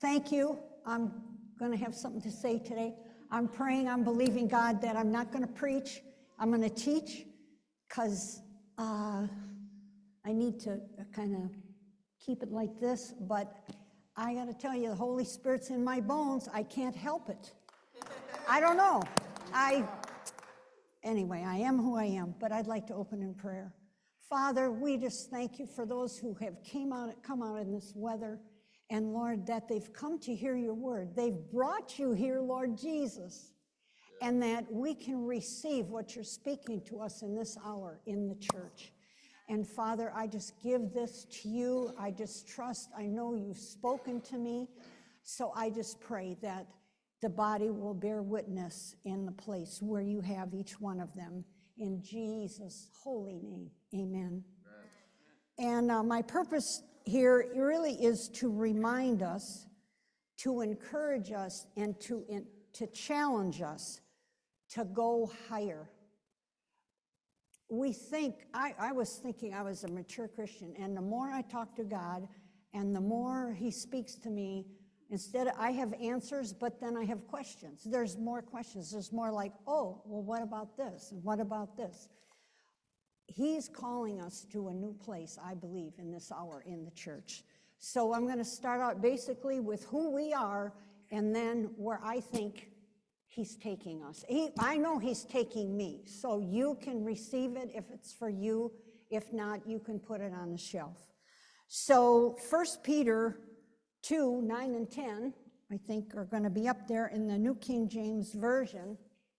Thank you. I'm going to have something to say today. I'm praying, I'm believing God that I'm not going to preach. I'm going to teach because I need to kind of keep it like this. But I got to tell you, the Holy Spirit's in my bones. I can't help it. I don't know. Anyway, I am who I am, but I'd like to open in prayer. Father, we just thank you for those who have come out in this weather. And Lord, that they've come to hear your word. They've brought you here, Lord Jesus. And that we can receive what you're speaking to us in this hour in the church. And Father, I just give this to you. I just trust. I know you've spoken to me. So I just pray that the body will bear witness in the place where you have each one of them. In Jesus' holy name, amen. And my purpose here really is to remind us, to encourage us, and to challenge us to go higher. We think, I was thinking I was a mature Christian, and the more I talk to God, and the more he speaks to me, instead of, I have answers, but then I have questions. There's more questions. There's more like, oh, well, what about this? And what about this? He's calling us to a new place, I believe, in this hour in the church. So I'm going to start out basically with who we are and then where I think he's taking us. I know he's taking me, so you can receive it if it's for you. If not, you can put it on the shelf. So 1 Peter 2, 9 and 10, I think are going to be up there in the New King James Version.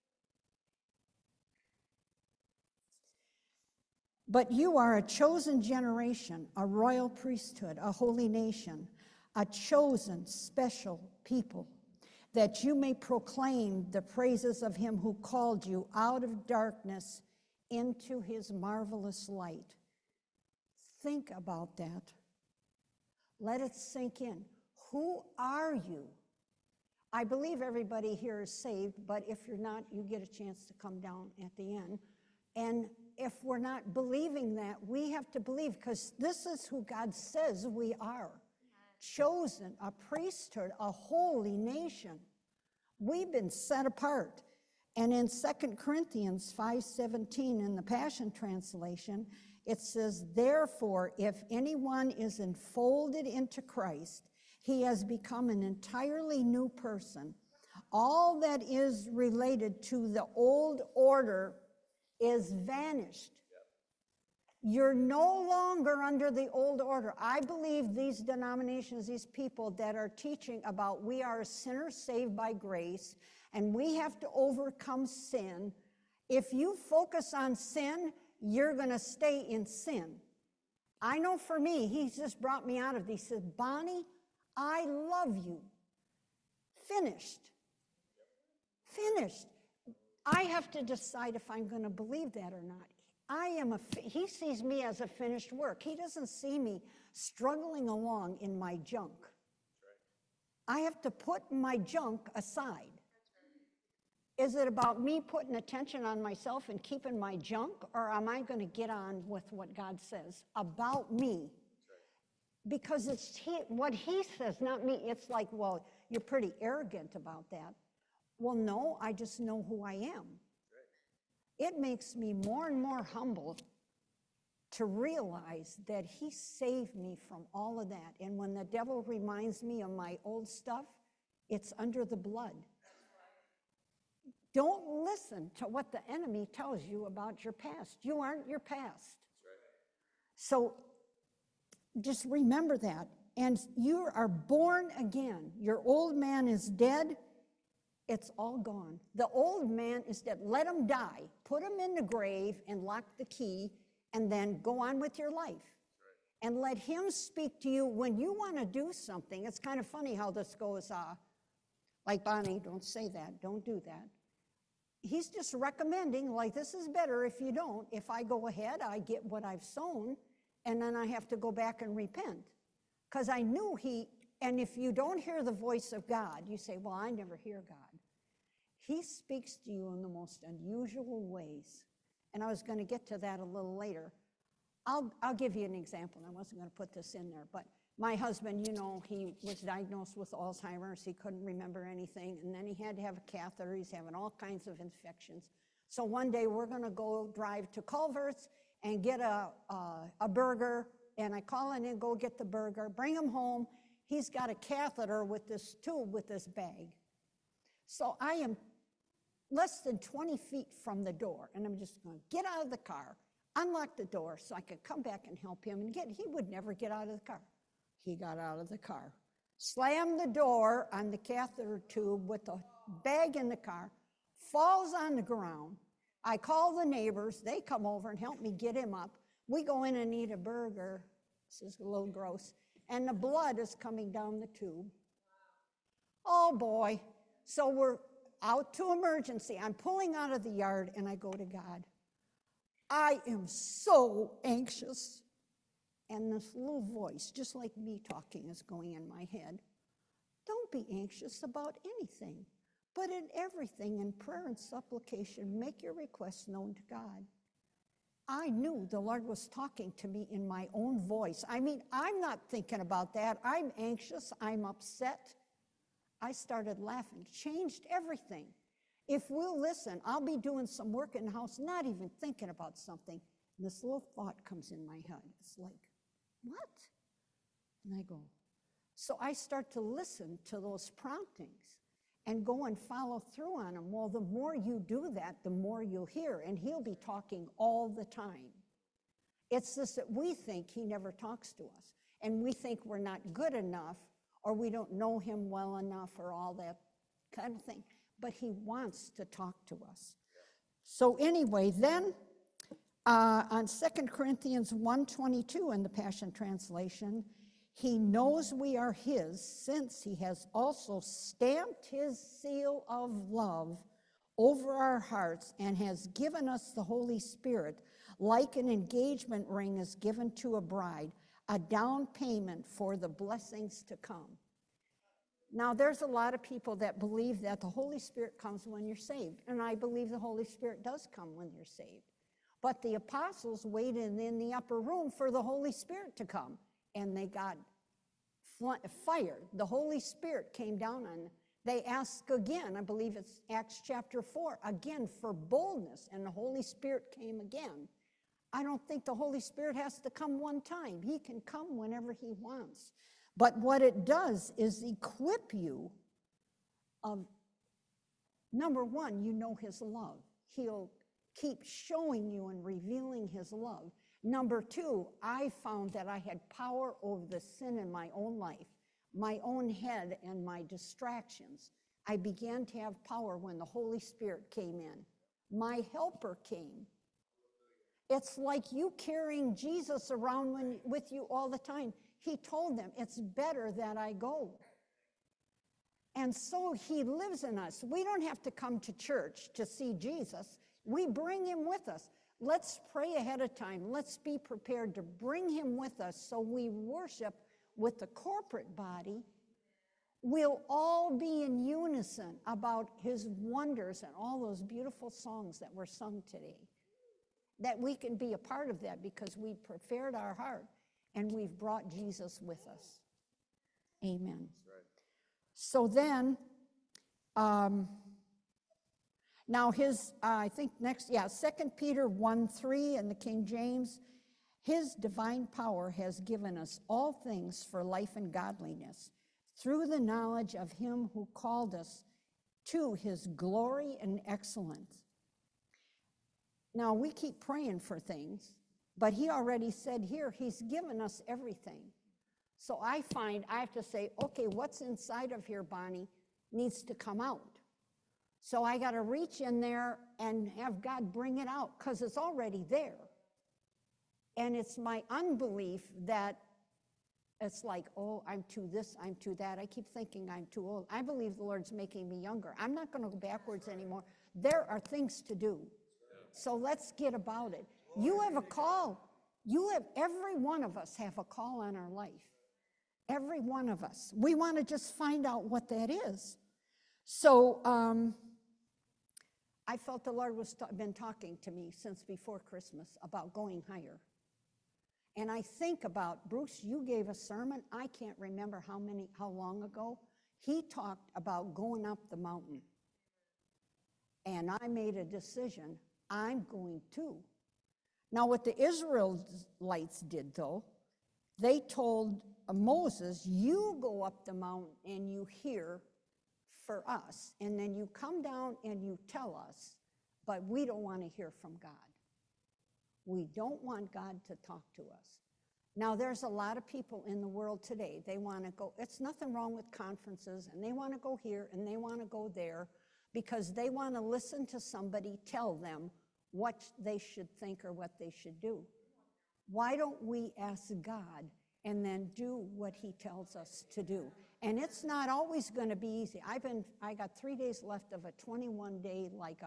But you are a chosen generation, a royal priesthood, a holy nation, a chosen special people, that you may proclaim the praises of him who called you out of darkness into his marvelous light. Think about that. Let it sink in. Who are you? I believe everybody here is saved, but if you're not, you get a chance to come down at the end. And if we're not believing that, we have to believe, because this is who God says we are. Chosen, a priesthood, a holy nation. We've been set apart. And in 2 Corinthians 5:17 in the Passion Translation, it says, therefore, if anyone is enfolded into Christ, he has become an entirely new person. All that is related to the old order is vanished. You're no longer under the old order. I believe these denominations, these people that are teaching about we are sinners saved by grace and we have to overcome sin. If you focus on sin, you're going to stay in sin. I know for me, he's just brought me out of this. He said, Bonnie, I love you. Finished. Finished. I have to decide if I'm going to believe that or not. He sees me as a finished work. He doesn't see me struggling along in my junk. I have to put my junk aside. Is it about me putting attention on myself and keeping my junk, or am I going to get on with what God says about me? Because it's what he says, not me. It's like, well, you're pretty arrogant about that. Well, no, I just know who I am. It makes me more and more humble to realize that he saved me from all of that. And when the devil reminds me of my old stuff, it's under the blood. Don't listen to what the enemy tells you about your past. You aren't your past. So just remember that. And you are born again. Your old man is dead. It's all gone. The old man is dead. Let him die. Put him in the grave and lock the key and then go on with your life. And let him speak to you when you want to do something. It's kind of funny how this goes, like, Bonnie, don't say that. Don't do that. He's just recommending, like, this is better if you don't. If I go ahead, I get what I've sown, and then I have to go back and repent. Because I knew and if you don't hear the voice of God, you say, well, I never hear God. He speaks to you in the most unusual ways. And I was going to get to that a little later. I'll give you an example, and I wasn't going to put this in there, but My husband, you know, he was diagnosed with Alzheimer's. He couldn't remember anything, and then he had to have a catheter. He's having all kinds of infections. So one day we're going to go drive to Culver's and get a burger, and I call in and go get the burger, bring him home. He's got a catheter with this tube with this bag. So I am less than 20 feet from the door, and I'm just going to get out of the car, unlock the door so I could come back and help him. And he would never get out of the car. He got out of the car, slammed the door on the catheter tube with the bag in the car, falls on the ground. I call the neighbors. They come over and help me get him up. We go in and eat a burger. This is a little gross. And the blood is coming down the tube. Oh, boy. So we're out to emergency. I'm pulling out of the yard, and I go to God. I am so anxious. And this little voice, just like me talking, is going in my head. Don't be anxious about anything, but in everything, in prayer and supplication, make your requests known to God. I knew the Lord was talking to me in my own voice. I mean, I'm not thinking about that. I'm anxious. I'm upset. I started laughing, changed everything. If we'll listen, I'll be doing some work in the house, not even thinking about something. And this little thought comes in my head. It's like, what? And I go, so I start to listen to those promptings and go and follow through on them. Well, the more you do that, the more you'll hear, and he'll be talking all the time. It's just that we think he never talks to us, and we think we're not good enough, or we don't know him well enough, or all that kind of thing. But he wants to talk to us. So anyway, then on 2 Corinthians 1:22 in the Passion Translation, he knows we are his, since he has also stamped his seal of love over our hearts and has given us the Holy Spirit, like an engagement ring is given to a bride, a down payment for the blessings to come. Now, there's a lot of people that believe that the Holy Spirit comes when you're saved, and I believe the Holy Spirit does come when you're saved. But the apostles waited in the upper room for the Holy Spirit to come, and they got fired. The Holy Spirit came down on them. They asked again, I believe it's Acts chapter 4, again for boldness, and the Holy Spirit came again. I don't think the Holy Spirit has to come one time. He can come whenever he wants. But what it does is equip you of, number one, you know his love. He'll keep showing you and revealing his love. Number two, I found that I had power over the sin in my own life, my own head and my distractions. I began to have power when the Holy Spirit came in. My helper came. It's like you carrying Jesus around with you all the time. He told them, it's better that I go. And so he lives in us. We don't have to come to church to see Jesus. We bring him with us. Let's pray ahead of time. Let's be prepared to bring him with us so we worship with the corporate body. We'll all be in unison about his wonders and all those beautiful songs that were sung today. That we can be a part of that because we prepared our heart and we've brought Jesus with us. Amen. That's right. So then, now I think next, 2 Peter 1:3 in the King James, his divine power has given us all things for life and godliness through the knowledge of him who called us to his glory and excellence. Now, we keep praying for things, but he already said here, he's given us everything. So I find I have to say, okay, what's inside of here, Bonnie, needs to come out. So I got to reach in there and have God bring it out because it's already there. And it's my unbelief that it's like, oh, I'm too this, I'm too that. I keep thinking I'm too old. I believe the Lord's making me younger. I'm not going to go backwards anymore. There are things to do. So let's get about it. You have a call. Every one of us have a call on our life. Every one of us. We want to just find out what that is. So I felt the Lord been talking to me since before Christmas about going higher. And I think about, Bruce, you gave a sermon, I can't remember how long ago. He talked about going up the mountain. And I made a decision, I'm going too. Now, what the Israelites did, though, they told Moses, you go up the mountain and you hear for us, and then you come down and you tell us, but we don't want to hear from God. We don't want God to talk to us. Now, there's a lot of people in the world today, they want to go, it's nothing wrong with conferences, and they want to go here and they want to go there because they want to listen to somebody tell them what they should think or what they should do. Why don't we ask God and then do what he tells us to do? And it's not always going to be easy. I got 3 days left of a 21-day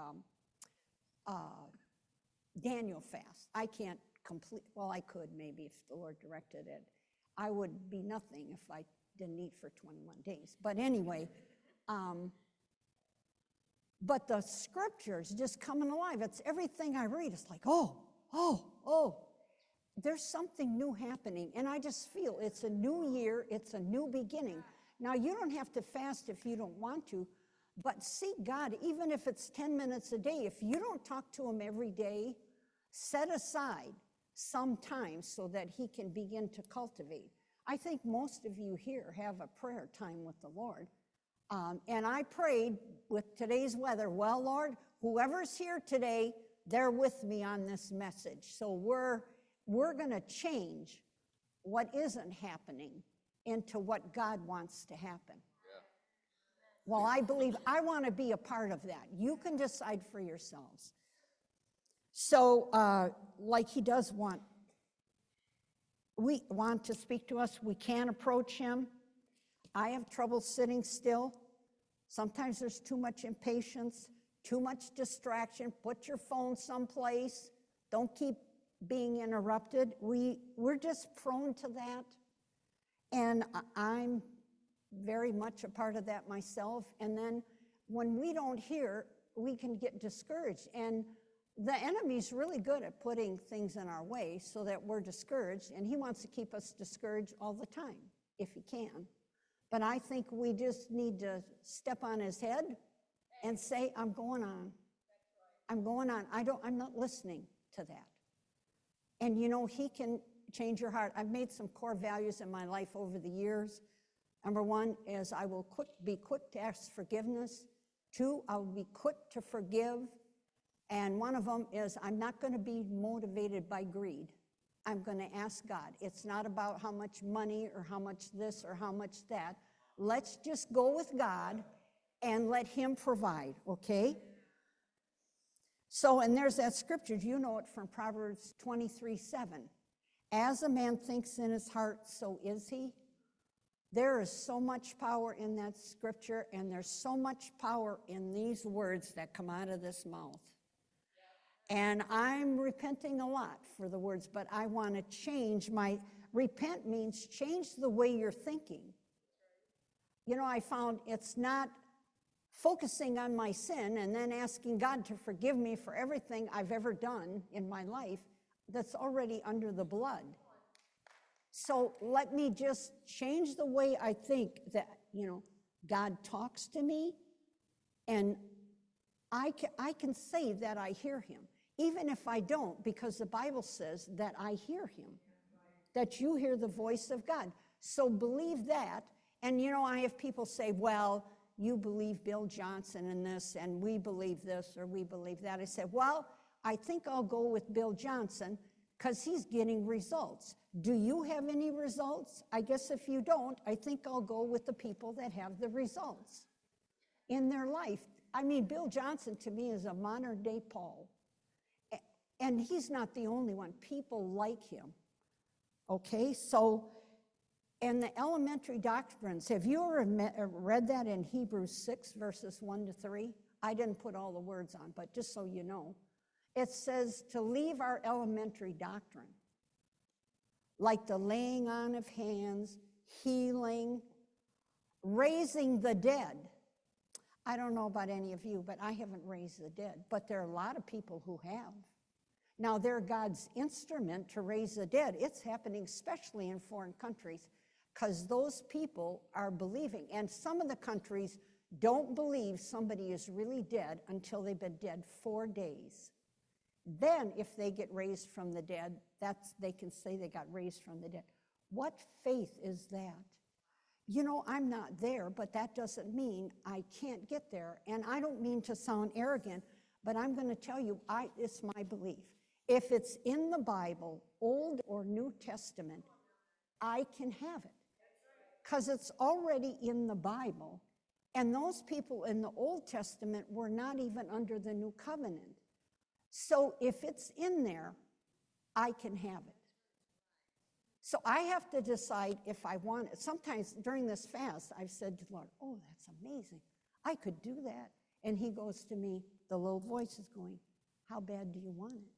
Daniel fast. I can't complete, well, I could maybe if the Lord directed it. I would be nothing if I didn't eat for 21 days. But anyway, but the scriptures just coming alive. It's everything I read. It's like, oh. There's something new happening. And I just feel it's a new year. It's a new beginning. Now, you don't have to fast if you don't want to, but seek God, even if it's 10 minutes a day. If you don't talk to him every day, set aside some time so that he can begin to cultivate. I think most of you here have a prayer time with the Lord. And I prayed with today's weather, well, Lord, whoever's here today, they're with me on this message. So we're going to change what isn't happening into what God wants to happen. Yeah. Well, I believe I want to be a part of that. You can decide for yourselves. So, like he does want to speak to us. We can approach him. I have trouble sitting still. Sometimes there's too much impatience, too much distraction. Put your phone someplace. Don't keep being interrupted. We're just prone to that. And I'm very much a part of that myself. And then when we don't hear, we can get discouraged. And the enemy's really good at putting things in our way so that we're discouraged. And he wants to keep us discouraged all the time, if he can. But I think we just need to step on his head and say, I'm going on. I'm going on. I'm not listening to that. And you know, he can change your heart. I've made some core values in my life over the years. Number one is I will be quick to ask forgiveness. 2, I will be quick to forgive. And one of them is I'm not going to be motivated by greed. I'm going to ask God. It's not about how much money or how much this or how much that. Let's just go with God and let him provide, okay? So, and there's that scripture, you know it from Proverbs 23:7. As a man thinks in his heart, so is he. There is so much power in that scripture, and there's so much power in these words that come out of this mouth. And I'm repenting a lot for the words, but I want to change repent means change the way you're thinking. You know, I found it's not focusing on my sin and then asking God to forgive me for everything I've ever done in my life that's already under the blood. So let me just change the way I think that, you know, God talks to me, and I can say that I hear him, even if I don't, because the Bible says that I hear him, that you hear the voice of God. So believe that. And, you know, I have people say, well, you believe Bill Johnson in this, and we believe this, or we believe that. I said, well, I think I'll go with Bill Johnson because he's getting results. Do you have any results? I guess if you don't, I think I'll go with the people that have the results in their life. I mean, Bill Johnson to me is a modern day Paul. And he's not the only one. People like him. Okay, so, and the elementary doctrines, have you ever read that in Hebrews 6, verses 1-3? I didn't put all the words on, but just so you know. It says to leave our elementary doctrine, like the laying on of hands, healing, raising the dead. I don't know about any of you, but I haven't raised the dead. But there are a lot of people who have. Now, they're God's instrument to raise the dead. It's happening especially in foreign countries because those people are believing. And some of the countries don't believe somebody is really dead until they've been dead 4 days. Then, if they get raised from the dead, they can say they got raised from the dead. What faith is that? You know, I'm not there, but that doesn't mean I can't get there. And I don't mean to sound arrogant, but I'm going to tell you, it's my belief. If it's in the Bible, Old or New Testament, I can have it. Because it's already in the Bible. And those people in the Old Testament were not even under the New Covenant. So if it's in there, I can have it. So I have to decide if I want it. Sometimes during this fast, I've said to the Lord, oh, that's amazing. I could do that. And he goes to me, the low voice is going, how bad do you want it?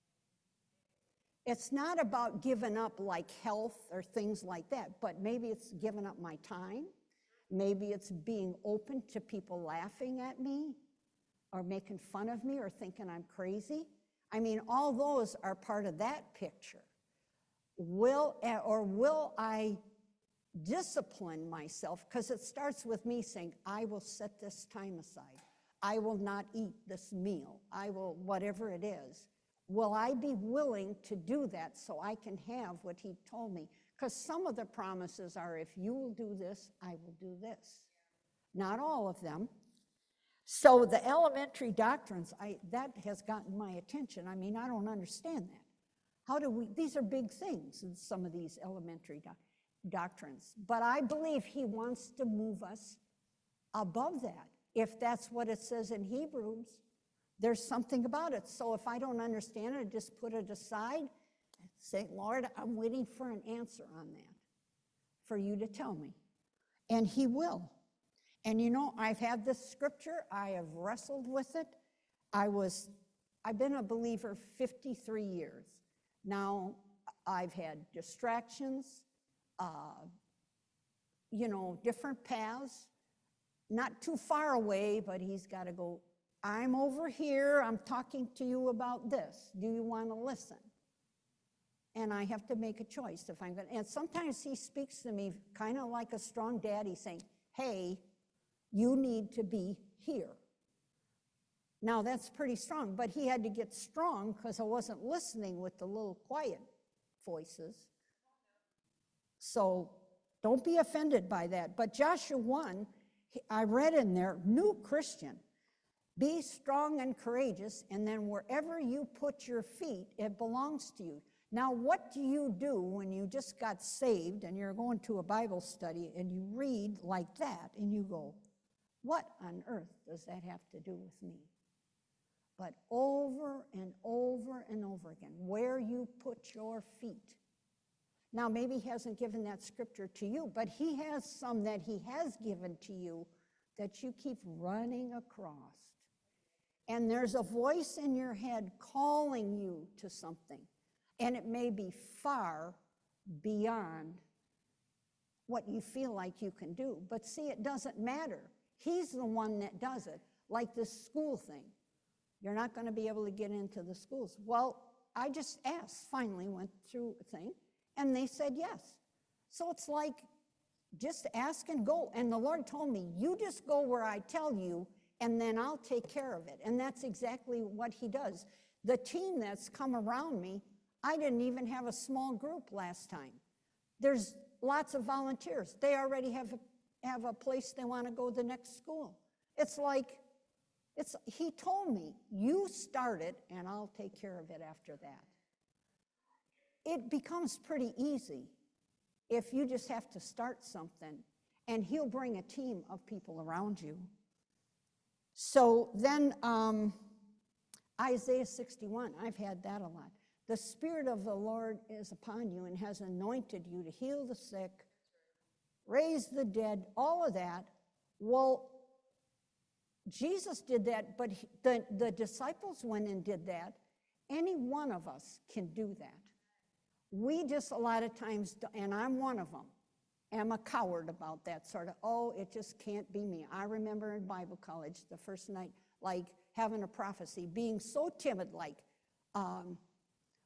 It's not about giving up like health or things like that, but maybe it's giving up my time. Maybe it's being open to people laughing at me or making fun of me or thinking I'm crazy. I mean, all those are part of that picture. Will I discipline myself? Because it starts with me saying, I will set this time aside. I will not eat this meal. I will, whatever it is. Will I be willing to do that so I can have what he told me? Because some of the promises are, if you will do this, I will do this. Not all of them. So the elementary doctrines, that has gotten my attention. I mean, I don't understand that. How do we, these are big things in some of these elementary doctrines. But I believe he wants to move us above that. If that's what it says in Hebrews, there's something about it. So if I don't understand it, just put it aside. Say, Lord, I'm waiting for an answer on that, for you to tell me. And he will. And you know, I've had this scripture. I have wrestled with it. I've been a believer 53 years. Now, I've had distractions, you know, different paths. Not too far away, but he's got to go, I'm over here. I'm talking to you about this. Do you want to listen? And I have to make a choice if I'm going to. And sometimes he speaks to me kind of like a strong daddy saying, hey, you need to be here. Now, that's pretty strong, but he had to get strong because I wasn't listening with the little quiet voices. So don't be offended by that. But Joshua 1, I read in there, new Christian, be strong and courageous, and then wherever you put your feet, it belongs to you. Now, what do you do when you just got saved and you're going to a Bible study and you read like that and you go, what on earth does that have to do with me? But over and over and over again, where you put your feet. Now, maybe he hasn't given that scripture to you, but he has some that he has given to you that you keep running across. And there's a voice in your head calling you to something. And it may be far beyond what you feel like you can do. But see, it doesn't matter. He's the one that does it, like this school thing. You're not going to be able to get into the schools. Well, I just asked, finally went through a thing, and they said yes. So it's like, just ask and go. And the Lord told me, you just go where I tell you, and then I'll take care of it. And that's exactly what he does. The team that's come around me, I didn't even have a small group last time. There's lots of volunteers. They already have a place they want to go the next school. It's like, he told me, you start it and I'll take care of it after that. It becomes pretty easy if you just have to start something, and he'll bring a team of people around you. So then Isaiah 61, I've had that a lot. The Spirit of the Lord is upon you and has anointed you to heal the sick, raise the dead, all of that. Well, Jesus did that, but the disciples went and did that. Any one of us can do that. We just a lot of times, and I'm one of them, am a coward about that sort of, oh, it just can't be me. I remember in Bible college the first night, like having a prophecy, being so timid, like,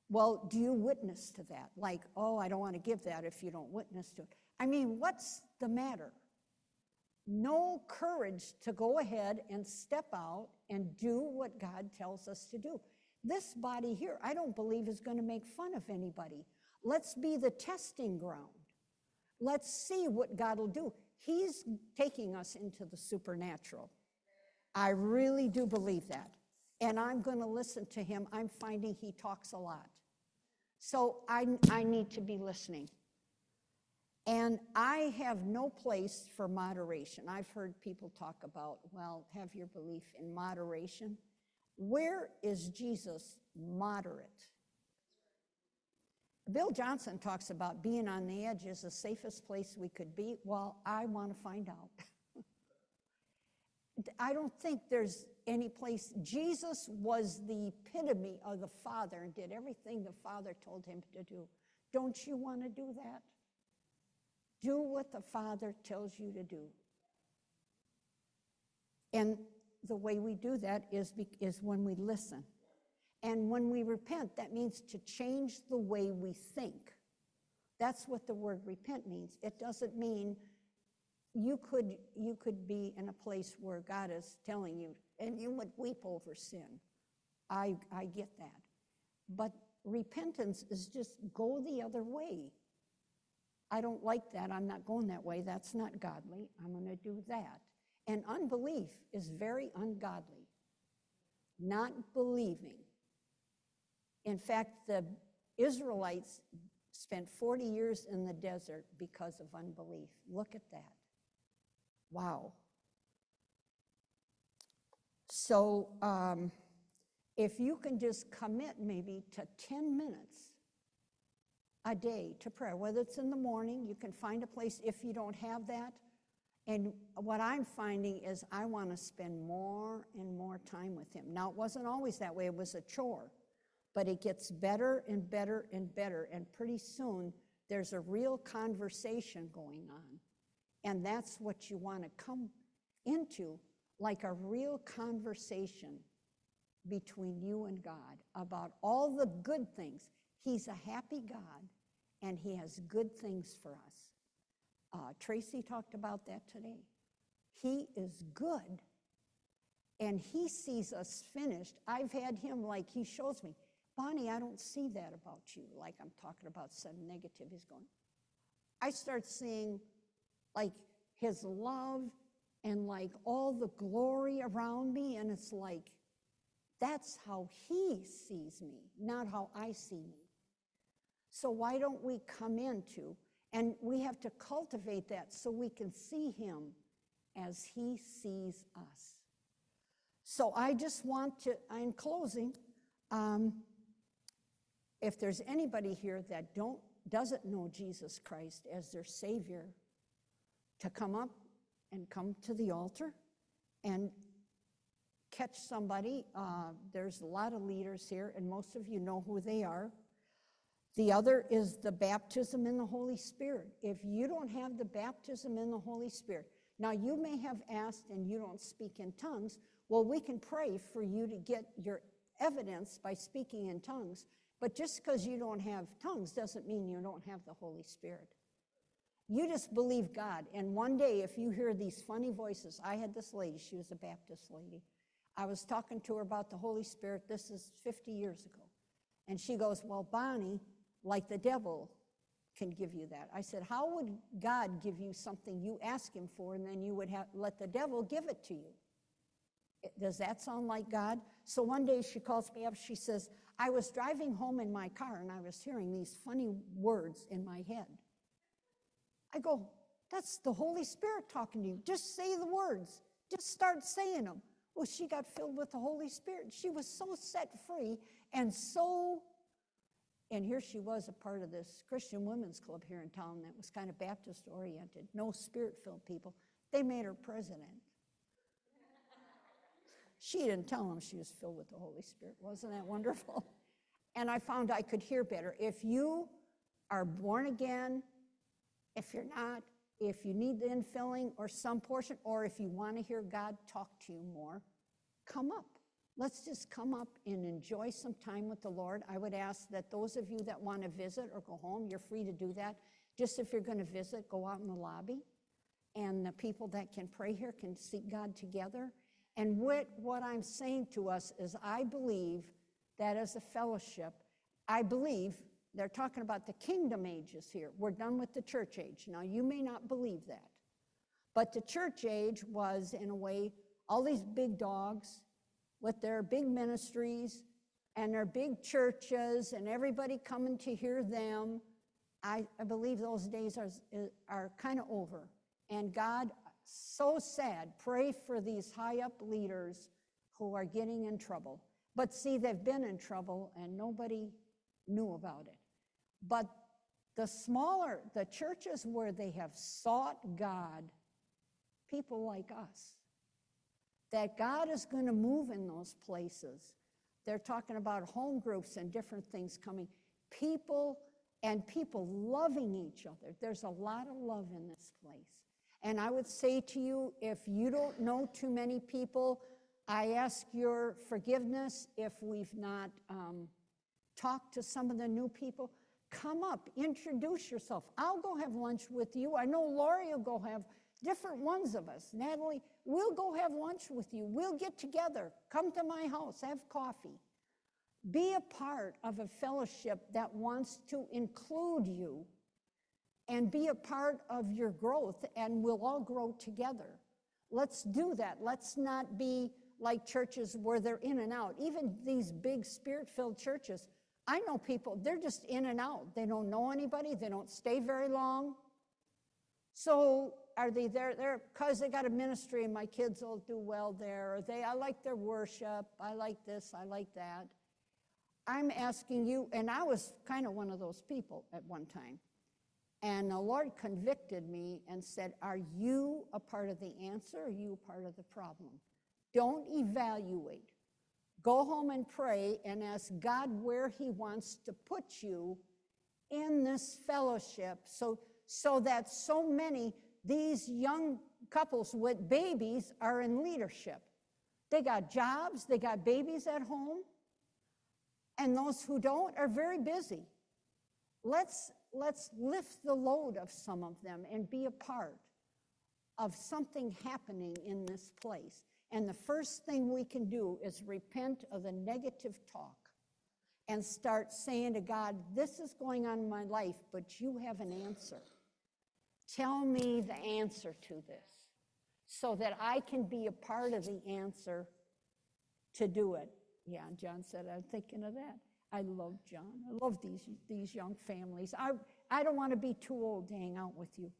Well, do you witness to that? Like, oh, I don't want to give that if you don't witness to it. I mean, what's the matter? No courage to go ahead and step out and do what God tells us to do. This body here, I don't believe is going to make fun of anybody. Let's be the testing ground. Let's see what God will do. He's taking us into the supernatural. I really do believe that. And I'm going to listen to him. I'm finding he talks a lot. So I need to be listening. And I have no place for moderation. I've heard people talk about, well, have your belief in moderation. Where is Jesus moderate? Bill Johnson talks about being on the edge is the safest place we could be. Well, I want to find out. I don't think there's any place. Jesus was the epitome of the Father and did everything the Father told him to do. Don't you want to do that? Do what the Father tells you to do. And the way we do that is when we listen. And when we repent, that means to change the way we think. That's what the word repent means. It doesn't mean you could be in a place where God is telling you, and you would weep over sin. I get that. But repentance is just go the other way. I don't like that. I'm not going that way. That's not godly. I'm going to do that. And unbelief is very ungodly. Not believing. In fact, the Israelites spent 40 years in the desert because of unbelief. Look at that. Wow. So if you can just commit maybe to 10 minutes a day to prayer, whether it's in the morning, you can find a place if you don't have that. And what I'm finding is I want to spend more and more time with him. Now, it wasn't always that way. It was a chore. But it gets better and better and better. And pretty soon, there's a real conversation going on. And that's what you want to come into, like a real conversation between you and God about all the good things. He's a happy God, and he has good things for us. Tracy talked about that today. He is good, and he sees us finished. I've had him, like, he shows me, Bonnie, I don't see that about you. Like I'm talking about some negative. He's going, I start seeing, like, his love and, like, all the glory around me, and it's like, that's how he sees me, not how I see me. So why don't we come into, and we have to cultivate that so we can see him as he sees us. So I just want to, in closing, if there's anybody here that doesn't know Jesus Christ as their Savior, to come up and come to the altar and catch somebody. There's a lot of leaders here, and most of you know who they are. The other is the baptism in the Holy Spirit. If you don't have the baptism in the Holy Spirit, now you may have asked and you don't speak in tongues. Well, we can pray for you to get your evidence by speaking in tongues. But just because you don't have tongues doesn't mean you don't have the Holy Spirit. You just believe God. And one day, if you hear these funny voices, I had this lady, she was a Baptist lady. I was talking to her about the Holy Spirit. This is 50 years ago. And she goes, well, Bonnie, like the devil can give you that. I said, how would God give you something you ask him for, and then you would let the devil give it to you? Does that sound like God? So one day she calls me up. She says, I was driving home in my car, and I was hearing these funny words in my head. I go, that's the Holy Spirit talking to you. Just say the words. Just start saying them. Well, she got filled with the Holy Spirit. She was so set free and so, and here she was a part of this Christian Women's Club here in town that was kind of Baptist-oriented, no Spirit-filled people. They made her president. She didn't tell them she was filled with the Holy Spirit. Wasn't that wonderful? And I found I could hear better. If you are born again, if you're not, if you need the infilling or some portion, or if you want to hear God talk to you more, come up. Let's just come up and enjoy some time with the Lord. I would ask that those of you that want to visit or go home, you're free to do that. Just if you're going to visit, go out in the lobby. And the people that can pray here can seek God together. And what I'm saying to us is I believe that as a fellowship, I believe they're talking about the kingdom ages here. We're done with the church age. Now, you may not believe that. But the church age was, in a way, all these big dogs with their big ministries and their big churches and everybody coming to hear them. I believe those days are kind of over. And God, so sad, pray for these high up leaders who are getting in trouble. But see, they've been in trouble and nobody knew about it. But the churches where they have sought God, people like us, that God is going to move in those places. They're talking about home groups and different things coming. People loving each other. There's a lot of love in this place. And I would say to you, if you don't know too many people, I ask your forgiveness if we've not talked to some of the new people. Come up, introduce yourself. I'll go have lunch with you. I know Lori will go have different ones of us. Natalie, we'll go have lunch with you. We'll get together. Come to my house, have coffee. Be a part of a fellowship that wants to include you and be a part of your growth, and we'll all grow together. Let's do that. Let's not be like churches where they're in and out. Even these big spirit-filled churches, I know people, they're just in and out. They don't know anybody. They don't stay very long. So are they there because they got a ministry and my kids will do well there? Or I like their worship. I like this. I like that. I'm asking you, and I was kind of one of those people at one time. And the Lord convicted me and said, are you a part of the answer or are you a part of the problem? Don't evaluate. Go home and pray and ask God where he wants to put you in this fellowship so that so many, these young couples with babies are in leadership. They got jobs, they got babies at home, and those who don't are very busy. Let's lift the load of some of them and be a part of something happening in this place. And the first thing we can do is repent of the negative talk and start saying to God, this is going on in my life, but you have an answer. Tell me the answer to this so that I can be a part of the answer to do it. Yeah, John said, I'm thinking of that. I love John. I love these young families. I don't want to be too old to hang out with you.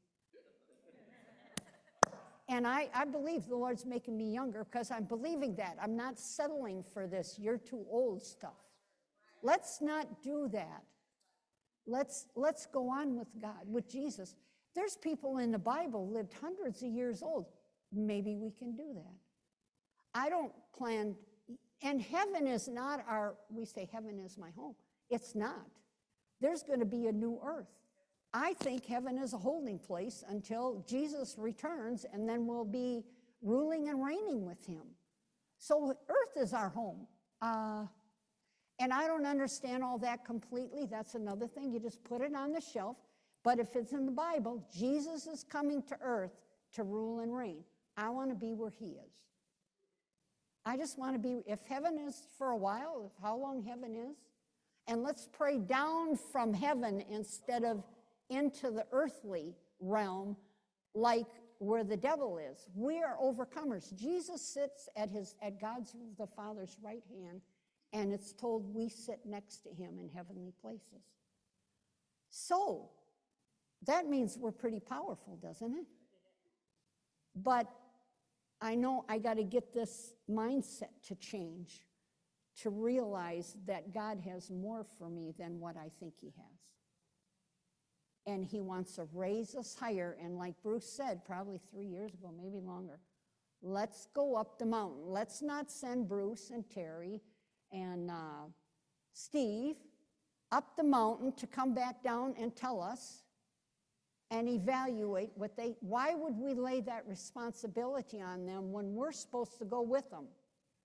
And I believe the Lord's making me younger because I'm believing that. I'm not settling for this you're too old stuff. Let's not do that. Let's go on with God, with Jesus. There's people in the Bible lived hundreds of years old. Maybe we can do that. I don't plan, and heaven is not we say heaven is my home. It's not. There's going to be a new earth. I think heaven is a holding place until Jesus returns, and then we'll be ruling and reigning with him. So earth is our home. And I don't understand all that completely. That's another thing. You just put it on the shelf. But if it's in the Bible, Jesus is coming to earth to rule and reign. I want to be where he is. I just want to be, if heaven is for a while, how long heaven is, and let's pray down from heaven instead of into the earthly realm like where the devil is. We are overcomers. Jesus sits at God's, the Father's right hand, and it's told we sit next to him in heavenly places. So that means we're pretty powerful, doesn't it? But I know I got to get this mindset to change, to realize that God has more for me than what I think he has. And he wants to raise us higher. And like Bruce said, probably 3 years ago, maybe longer, let's go up the mountain. Let's not send Bruce and Terry and Steve up the mountain to come back down and tell us and evaluate why would we lay that responsibility on them when we're supposed to go with them?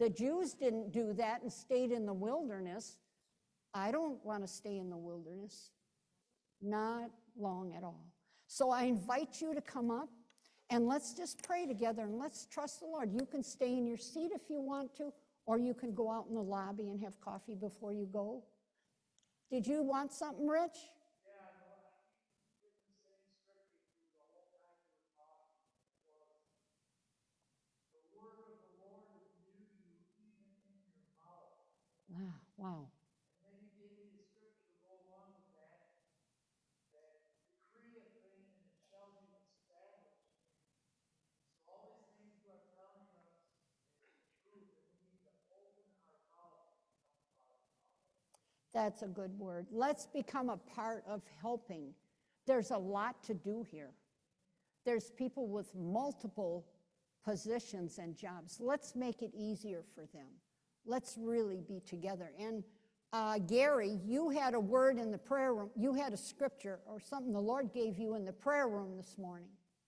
The Jews didn't do that and stayed in the wilderness. I don't want to stay in the wilderness. Not long at all. So I invite you to come up and let's just pray together and let's trust the Lord. You can stay in your seat if you want to, or you can go out in the lobby and have coffee before you go. Did you want something, Rich? Wow. And then you gave me the scripture to go along with that, that decree a thing and it shall be established. So all these things you are telling us is the truth, and we need to open our mouth and come about it. That's a good word. Let's become a part of helping. There's a lot to do here. There's people with multiple positions and jobs. Let's make it easier for them. Let's really be together. And Gary, you had a word in the prayer room. You had a scripture or something the Lord gave you in the prayer room this morning.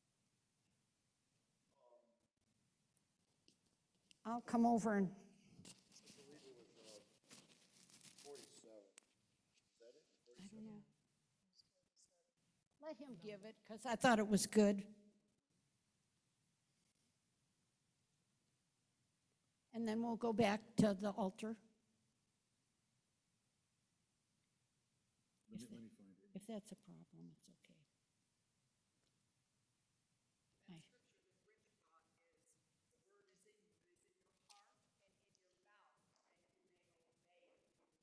I'll come over and... I believe it was 47. Is that it? 47? I don't know. Let him give it, because I thought it was good. And then we'll go back to the altar. Let me find it. If that's a problem, it's okay. That scripture that Rich got is, the word is in you, it is in your heart and in your mouth, that you may obey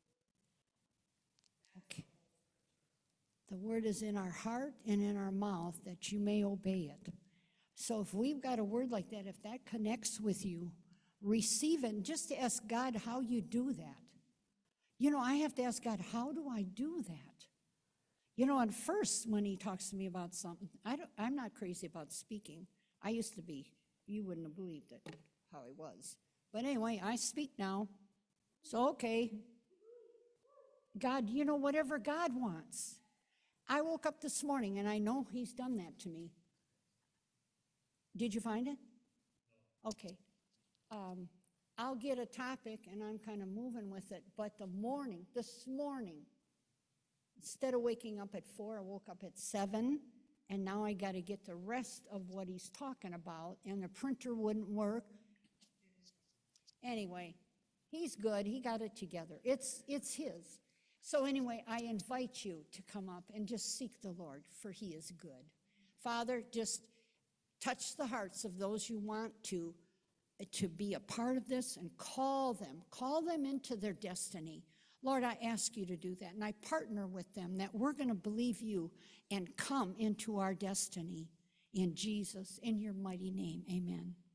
it. Okay. The word is in our heart and in our mouth that you may obey it. So if we've got a word like that, if that connects with you, receive it and just ask God how you do that. You know, I have to ask God, how do I do that? You know, at first when he talks to me about something, I'm not crazy about speaking. I used to be. You wouldn't have believed it, how I was. But anyway, I speak now. So, okay. God, you know, whatever God wants. I woke up this morning and I know he's done that to me. Did you find it? Okay. I'll get a topic and I'm kind of moving with it. But this morning, instead of waking up at 4, I woke up at 7. And now I got to get the rest of what he's talking about. And the printer wouldn't work. Anyway, he's good. He got it together. It's his. So anyway, I invite you to come up and just seek the Lord, for he is good. Father, just touch the hearts of those you want to be a part of this and call them into their destiny. Lord, I ask you to do that, and I partner with them that we're going to believe you and come into our destiny in Jesus, in your mighty name, amen.